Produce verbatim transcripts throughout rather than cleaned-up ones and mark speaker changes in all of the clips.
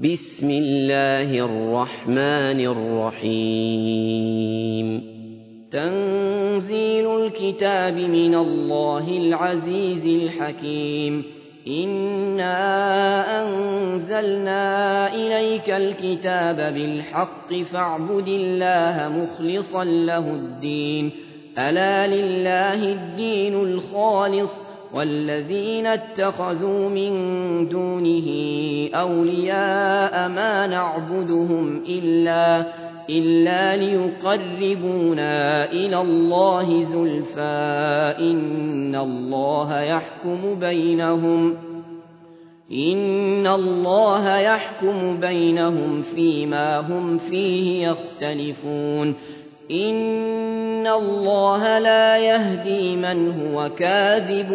Speaker 1: بسم الله الرحمن الرحيم تنزيل الكتاب من الله العزيز الحكيم إنا أنزلنا إليك الكتاب بالحق فاعبد الله مخلصا له الدين ألا لله الدين الخالص والذين اتخذوا من دونه أولياء ما نعبدهم إلا, إلا ليقربونا إلى الله زلفى إن الله يحكم بينهم إن الله يحكم بينهم فيما هم فيه يختلفون إن الله لا يهدي من هو كاذب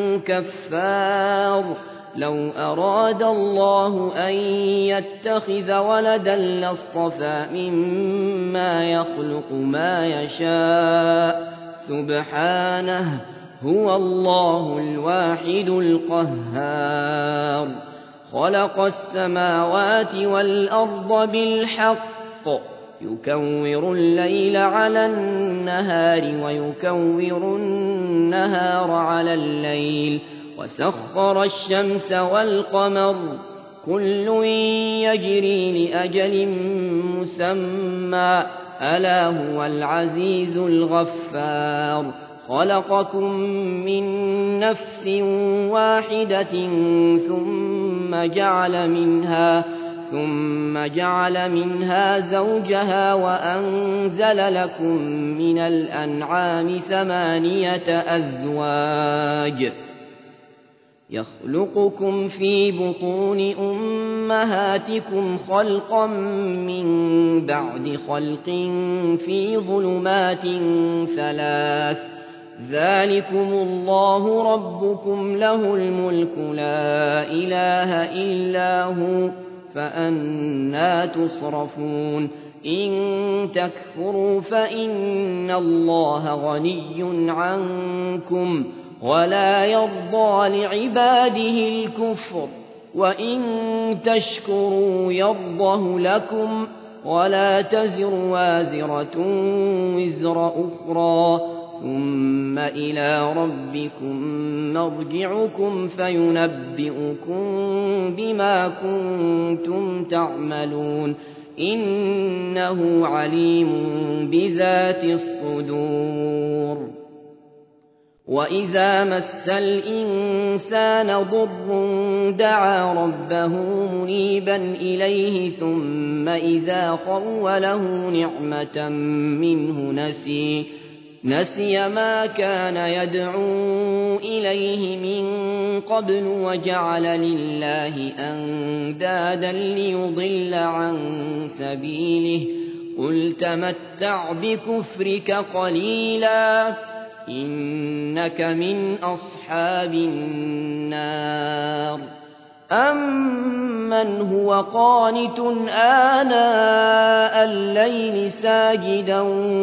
Speaker 1: كفار لو أراد الله أن يتخذ ولدا لاصطفى مما يخلق ما يشاء سبحانه هو الله الواحد القهار خلق السماوات والأرض بالحق يكور الليل على النهار ويكور النهار على الليل وسخر الشمس والقمر كل يجري لأجل مسمى ألا هو العزيز الغفار خلقكم من نفس واحدة ثم جعل منها ثم جعل منها زوجها وأنزل لكم من الأنعام ثمانية أزواج يخلقكم في بطون أمهاتكم خلقا من بعد خلق في ظلمات ثلاث ذلكم الله ربكم له الملك لا إله إلا هو فأنى تصرفون إن تكفروا فإن الله غني عنكم ولا يرضى لعباده الكفر وإن تشكروا يرضه لكم ولا تزر وازرة وزر أخرى ثم إلى ربكم مرجعكم فينبئكم بما كنتم تعملون إنه عليم بذات الصدور وإذا مس الإنسان ضر دعا ربه منيبا إليه ثم إذا خوله نعمة منه نسي نسي ما كان يدعو إليه من قبل وجعل لله أندادا ليضل عن سبيله قل تمتع بكفرك قليلا إنك من أصحاب النار أمن هو قانت آناء الليل ساجدا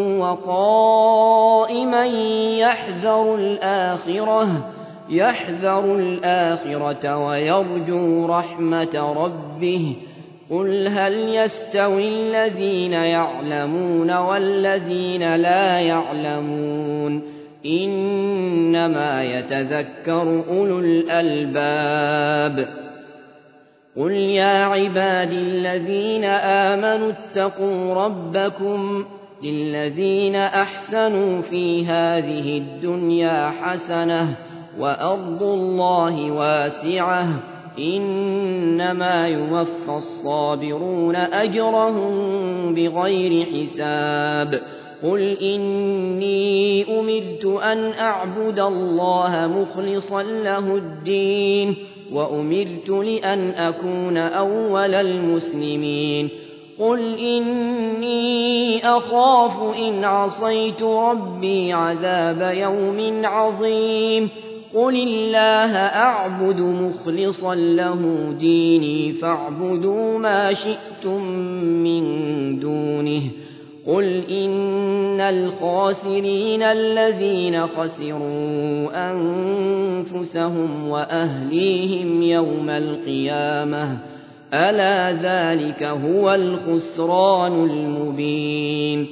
Speaker 1: وقائما يحذر الآخرة يحذر الآخرة ويرجو رحمة ربه قل هل يستوي الذين يعلمون والذين لا يعلمون إنما يتذكر أولو الألباب قل يا عبادي الذين آمنوا اتقوا ربكم للذين أحسنوا في هذه الدنيا حسنة وأرض الله واسعة إنما يوفى الصابرون أجرهم بغير حساب قل إني أمرت أن أعبد الله مخلصا له الدين وأمرت لأن أكون أول المسلمين قل إني أخاف إن عصيت ربي عذاب يوم عظيم قل الله أعبد مخلصا له ديني فاعبدوا ما شئتم من دونه قل إن الخاسرين الذين خسروا أنفسهم وأهليهم يوم القيامة ألا ذلك هو الخسران المبين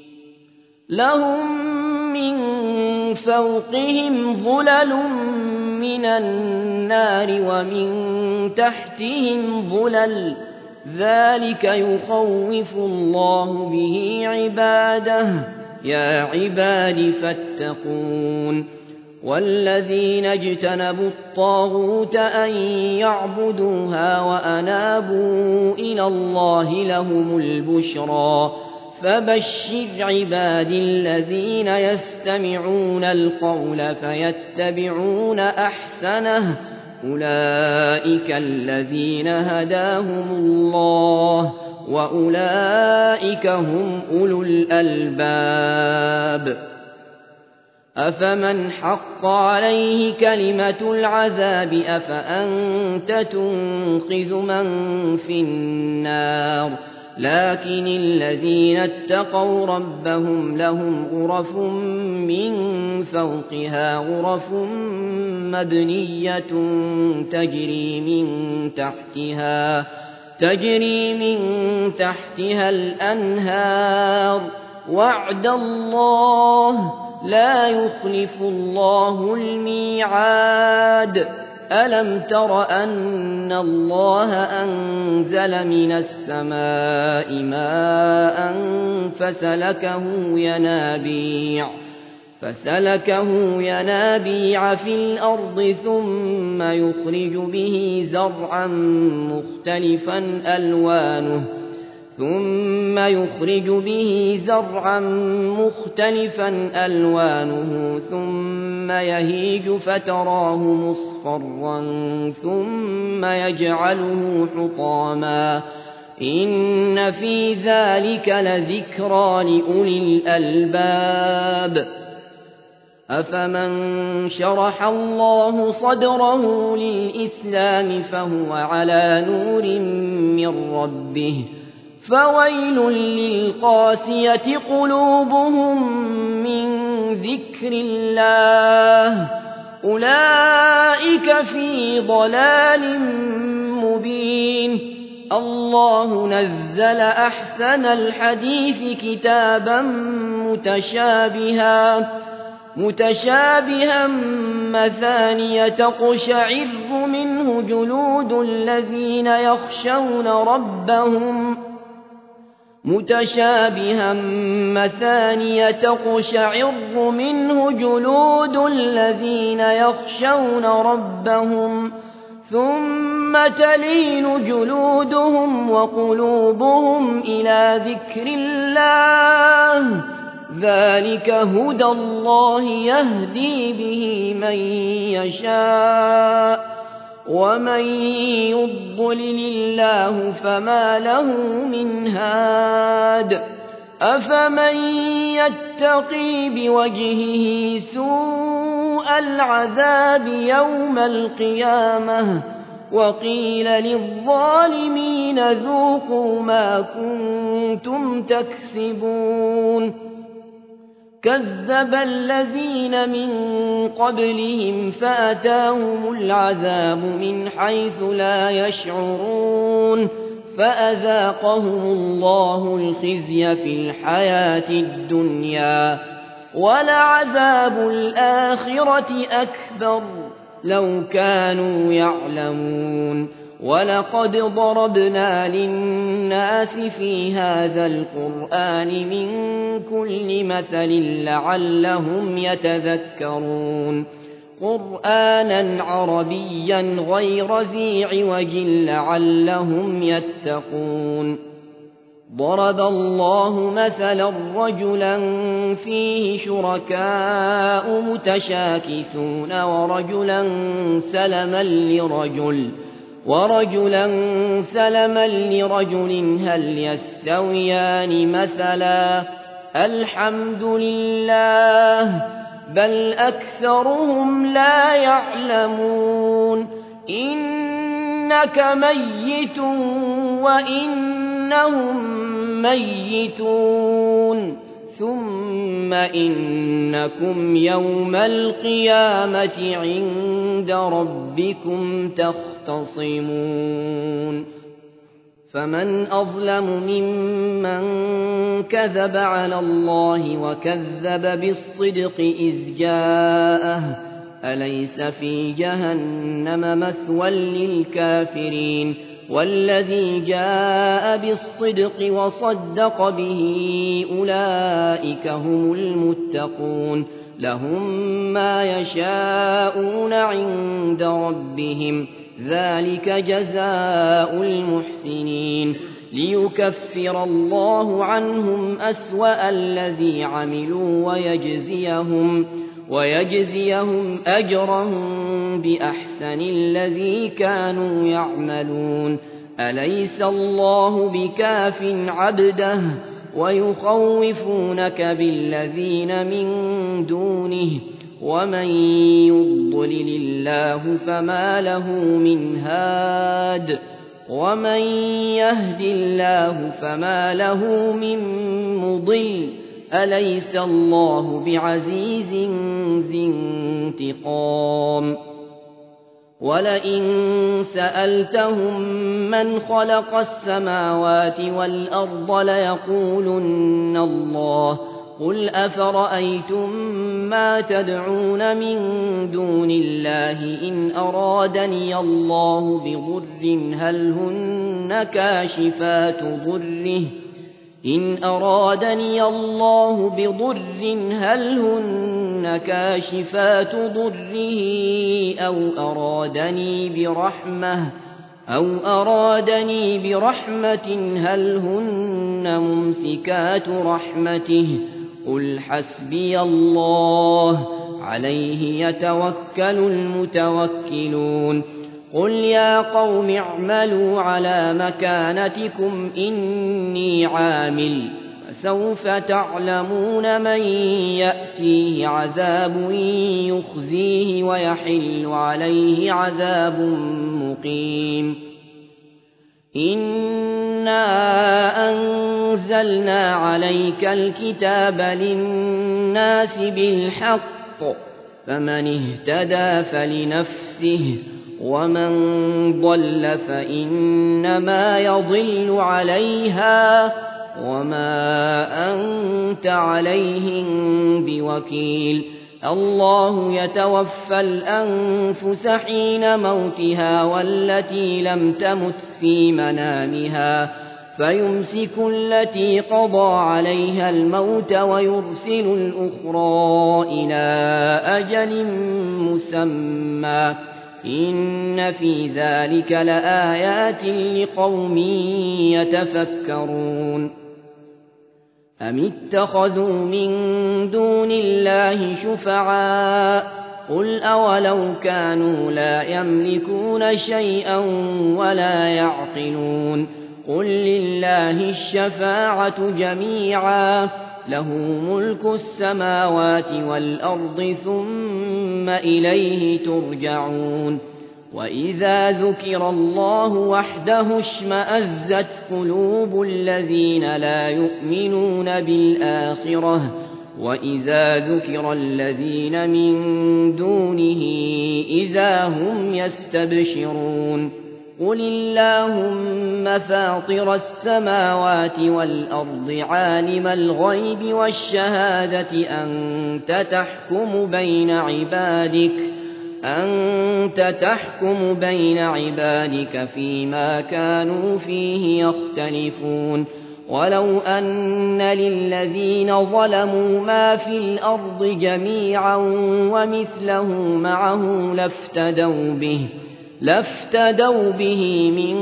Speaker 1: لهم من فوقهم ظلل من النار ومن تحتهم ظلل ذلك يخوف الله به عباده يا عباد فاتقون والذين اجتنبوا الطاغوت أن يعبدوها وأنابوا إلى الله لهم البشرى فبشر عبادي الذين يستمعون القول فيتبعون أحسنه أولئك الذين هداهم الله وأولئك هم أولو الألباب أفمن حق عليه كلمة العذاب أفأنت تنقذ من في النار لكن الذين اتقوا ربهم لهم غرف من فوقها غرف مبنية تجري من تحتها تجري من تحتها الأنهار وعد الله لا يخلف الله الميعاد ألم تر أن الله أنزل من السماء ماء فسلكه ينابيع فسلكه ينابيع في الأرض ثم يخرج به زرعا مختلفا ألوانه ثم يخرج به زرعا مختلفا ألوانه ثم يهيج فتراه مصفرا ثم يجعله حطاما إن في ذلك لذكرى لأولي الألباب أفمن شرح الله صدره للإسلام فهو على نور من ربه فويل للقاسية قلوبهم من ذكر الله أولئك في ضلال مبين الله نزل أحسن الحديث كتابا متشابها متشابها مثانية تقشعر منه جلود الذين يخشون ربهم متشابها مثانية تقشعر منه جلود الذين يخشون ربهم ثم تلين جلودهم وقلوبهم إلى ذكر الله ذلك هدى الله يهدي به من يشاء ومن يضلل الله فما له من هاد أفمن يتقي بوجهه سوء العذاب يوم القيامة وقيل للظالمين ذوقوا ما كنتم تكسبون كذب الذين من قبلهم فأتاهم العذاب من حيث لا يشعرون فأذاقهم الله الخزي في الحياة الدنيا ولعذاب الآخرة أكبر لو كانوا يعلمون ولقد ضربنا للناس في هذا القرآن من كل مثل لعلهم يتذكرون قرآنا عربيا غير ذي عوج لعلهم يتقون ضرب الله مثلا رجلا فيه شركاء متشاكسون ورجلا سلما لرجل ورجلا سلما لرجل هل يستويان مثلا الحمد لله بل أكثرهم لا يعلمون إنك ميت وإنهم ميتون ثم إنكم يوم القيامة عند ربكم تختصمون فمن أظلم ممن كذب على الله وكذب بالصدق إذ جاءه أليس في جهنم مثوى للكافرين والذي جاء بالصدق وصدق به أولئك هم المتقون لهم ما يشاءون عند ربهم ذلك جزاء المحسنين ليكفر الله عنهم أسوأ الذي عملوا ويجزيهم, ويجزيهم أجرهم بأحسن الذي كانوا يعملون أليس الله بكاف عبده ويخوفونك بالذين من دونه ومن يضلل الله فما له من هاد ومن يهد الله فما له من مضل أليس الله بعزيز ذي انتقام ولئن سألتهم من خلق السماوات والأرض ليقولن الله قل أفرأيتم ما تدعون من دون الله إن أرادني الله بضر هل هن كاشفات ضره إن أرادني الله بضر هل هن كاشفات ضره أو أرادني برحمة أو أرادني برحمة هل هن ممسكات رحمته قل حسبي الله عليه يتوكل المتوكلون قل يا قوم اعملوا على مكانتكم إني عامل فسوف تعلمون من يأتيه عذاب يخزيه ويحل عليه عذاب مقيم إنا أنزلنا عليك الكتاب للناس بالحق فمن اهتدى فلنفسه ومن ضل فإنما يضل عليها وما أنت عليهم بوكيل الله يتوفى الأنفس حين موتها والتي لم تمت في منامها فيمسك التي قضى عليها الموت ويرسل الأخرى إلى أجل مسمى إن في ذلك لآيات لقوم يتفكرون أم اتخذوا من دون الله شفعاء قل أولو كانوا لا يملكون شيئا ولا يعقلون قل لله الشفاعة جميعا له ملك السماوات والأرض ثم إليه ترجعون وإذا ذكر الله وحده اشمأزت قلوب الذين لا يؤمنون بالآخرة وإذا ذكر الذين من دونه إذا هم يستبشرون قل اللهم فاطر السماوات والأرض عالم الغيب والشهادة أنت تحكم بين عبادك أنت تحكم بين عبادك فيما كانوا فيه يختلفون ولو أن للذين ظلموا ما في الأرض جميعا ومثله معه لافتدوا به لافتدوا به من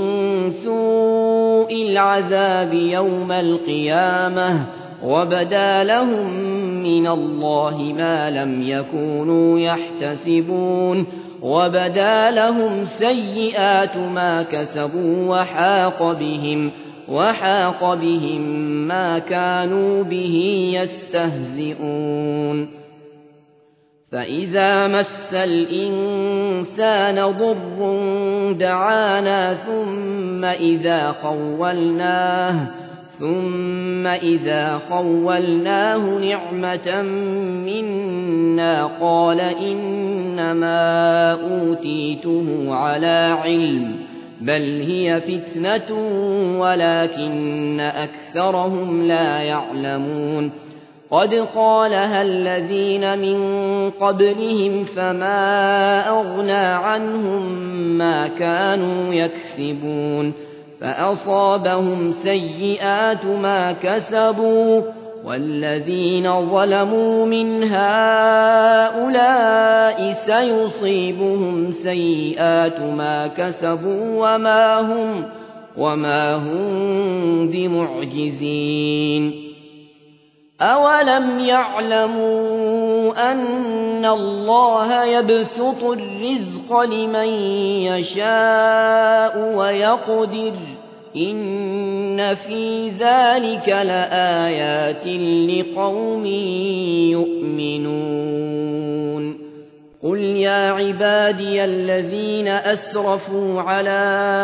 Speaker 1: سوء العذاب يوم القيامة وبدا لهم من الله ما لم يكونوا يحتسبون وبدا لهم سيئات ما كسبوا وحاق بهم وحاق بهم ما كانوا به يستهزئون فإذا مس الإنسان ضر دعانا ثم إذا خولناه ثم إذا خولناه نعمة منا قال إنما أوتيته على علم بل هي فتنة ولكن أكثرهم لا يعلمون قد قالها الذين من قبلهم فما أغنى عنهم ما كانوا يكسبون فأصابهم سيئات ما كسبوا والذين ظلموا من هؤلاء سيصيبهم سيئات ما كسبوا وما هم, وما هم بمعجزين أولم يعلموا أن الله يبسط الرزق لمن يشاء ويقدر إن في ذلك لآيات لقوم يؤمنون قل يا عبادي الذين أسرفوا على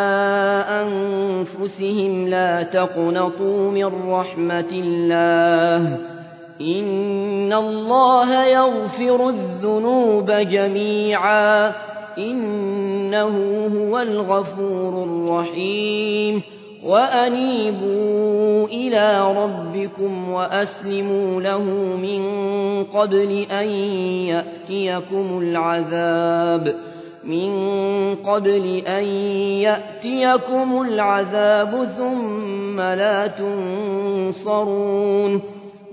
Speaker 1: أنفسهم لا تقنطوا من رحمة الله إن الله يغفر الذنوب جميعا إنه هو الغفور الرحيم وأنيبوا إلى ربكم وأسلموا له من قبل أن يأتيكم العذاب من قبل أن يأتيكم العذاب ثم لا تنصرون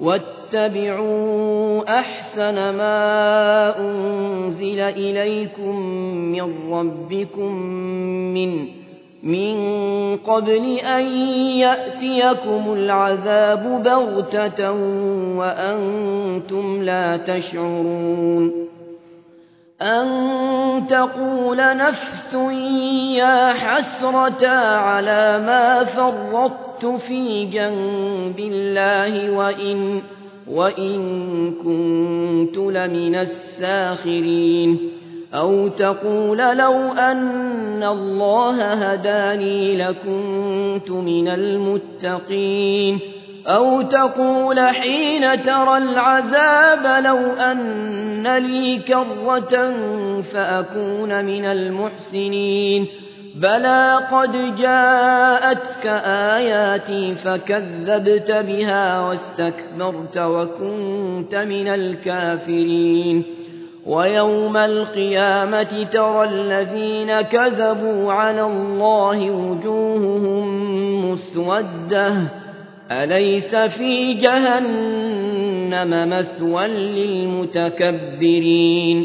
Speaker 1: واتبعوا أحسن ما أنزل إليكم من ربكم من من قبل أن يأتيكم العذاب بغتة وأنتم لا تشعرون أن تقول نفس يا حسرة على ما فرطت في جنب الله وإن, وإن كنت لمن الساخرين أو تقول لو أن الله هداني لكنت من المتقين أو تقول حين ترى العذاب لو أن لي كرة فأكون من المحسنين بلى قد جاءتك آياتي فكذبت بها واستكبرت وكنت من الكافرين ويوم القيامة ترى الذين كذبوا على الله وجوههم مسودة أليس في جهنم مثوى للمتكبرين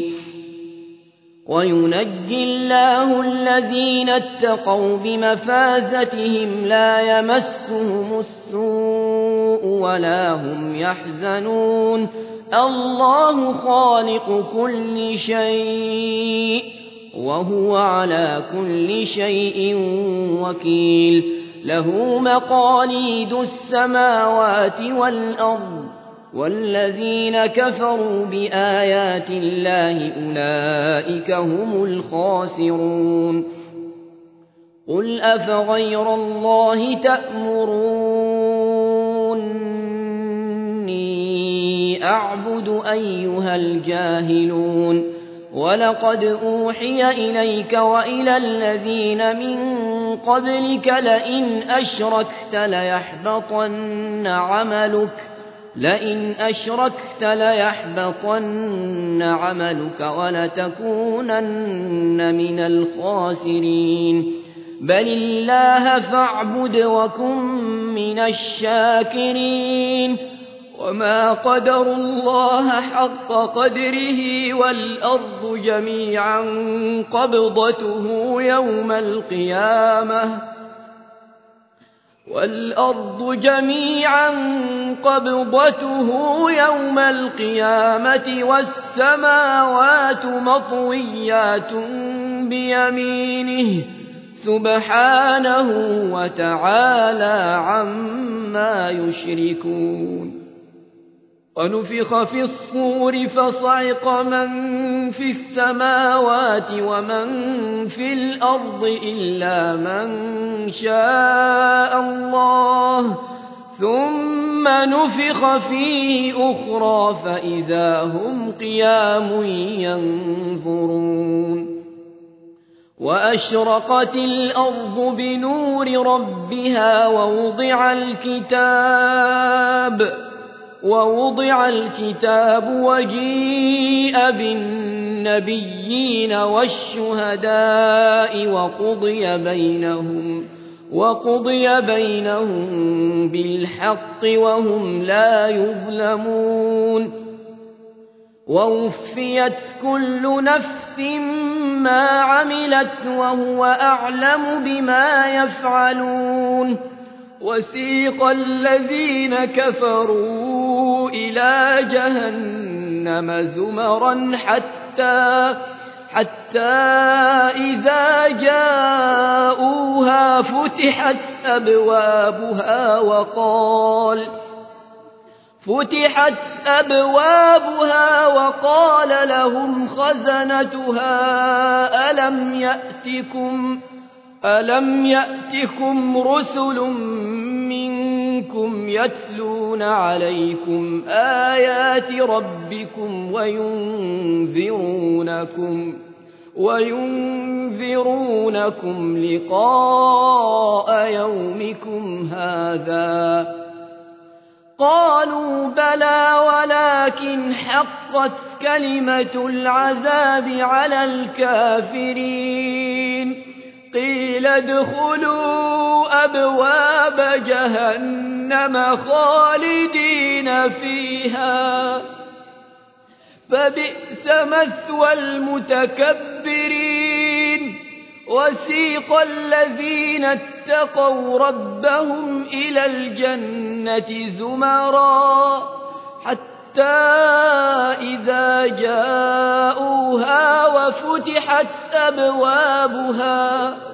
Speaker 1: وينجي الله الذين اتقوا بمفازتهم لا يمسهم السوء ولا هم يحزنون الله خالق كل شيء وهو على كل شيء وكيل له مقاليد السماوات والأرض والذين كفروا بآيات الله أولئك هم الخاسرون قل أفغير الله تأمروني أعبد أيها الجاهلون ولقد أوحي إليك وإلى الذين من قبلك لئن أشركت ليحبطن عملك لئن أشركت ليحبطن عملك ولتكونن من الخاسرين بل الله فاعبد وكن من الشاكرين وما قدروا الله حق قدره والأرض جميعا قبضته يوم القيامة والأرض جميعا قبضته يوم القيامة والسماوات مطويات بيمينه سبحانه وتعالى عما يشركون ونفخ في الصور فصعق من في السماوات ومن في الأرض إلا من شاء الله ثم نفخ فيه أخرى فإذا هم قيام ينظرون وأشرقت الأرض بنور ربها ووضع الكتاب ووضع الكتاب وجيء بالنبيين والشهداء وقضي بينهم وقضي بينهم بالحق وهم لا يظلمون ووفيت كل نفس ما عملت وهو أعلم بما يفعلون وسيق الذين كفروا إلى جهنم زمرا حتى حتى إذا جاءوها فتحت أبوابها وقال فتحت أبوابها وقال لهم خزنتها ألم يأتكم ألم يأتكم رسل منكم يتلون عليكم آيات ربكم وينذرونكم وينذرونكم لقاء يومكم هذا قالوا بلى ولكن حقت كلمة العذاب على الكافرين قيل ادخلوا أبواب جهنم خالدين فيها فبئس مثوى المتكبرين وسيق الذين اتقوا ربهم إلى الجنة زمرا حتى إذا جاءوها وفتحت أبوابها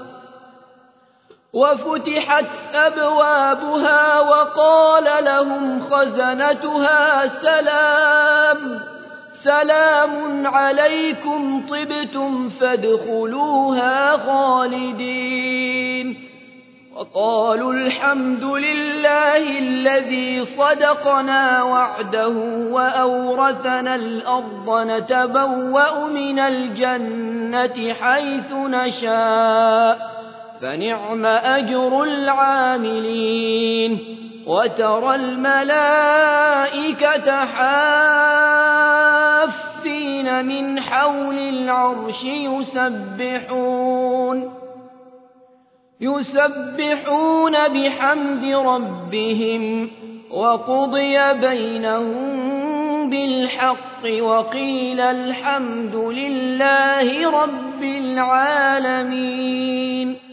Speaker 1: وفتحت أبوابها وقال لهم خزنتها سلام سلام عليكم طبتم فادخلوها خالدين وقالوا الحمد لله الذي صدقنا وعده وأورثنا الأرض نتبوأ من الجنة حيث نشاء فنعم أجر العاملين وترى الملائكة حافين من حول العرش يسبحون يسبحون بحمد ربهم وقضي بينهم بالحق وقيل الحمد لله رب العالمين